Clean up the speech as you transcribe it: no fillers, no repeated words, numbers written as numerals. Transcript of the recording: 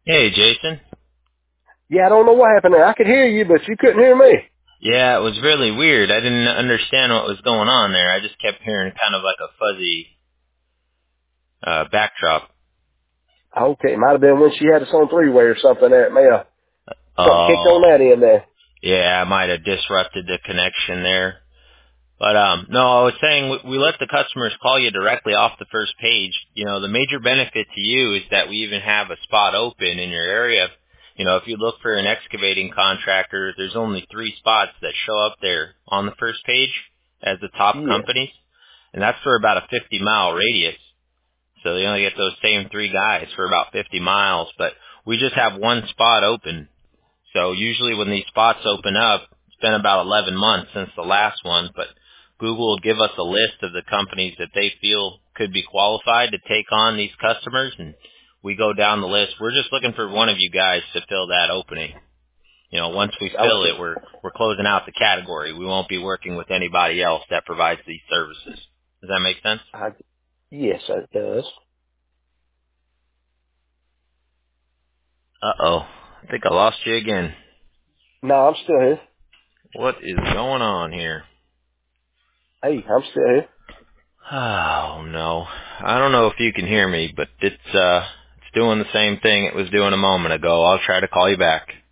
Hey, Jason. Yeah, I don't know what happened there. I could hear you, but you couldn't hear me. Yeah, it was really weird. I didn't understand what was going on there. I just kept hearing kind of like a fuzzy backdrop. Okay, it might have been when she had us on three-way or something there. It may have something kicked on Oh, that end there. yeah, I might have disrupted the connection there. But no, I was saying we let the customers call you directly off the first page. You know, the major benefit to you is that we even have a spot open in your area. You know, if you look for an excavating contractor, there's only 3 spots that show up there on the first page as the top Yes. companies, and that's for about a 50-mile radius. So they only get those same 3 guys for about 50 miles, but we just have one spot open. So usually when these spots open up, it's been about 11 months since the last one, but Google will give us a list of the companies that they feel could be qualified to take on these customers, and we go down the list. We're just looking for one of you guys to fill that opening. You know, once we fill Okay. it, we're closing out the category. We won't be working with anybody else that provides these services. Does that make sense? Yes, it does. Uh-oh. I think I lost you again. No, I'm still here. What is going on here? Hey, I'm still here. Oh no. I don't know if you can hear me, but it's doing the same thing it was doing a moment ago. I'll try to call you back.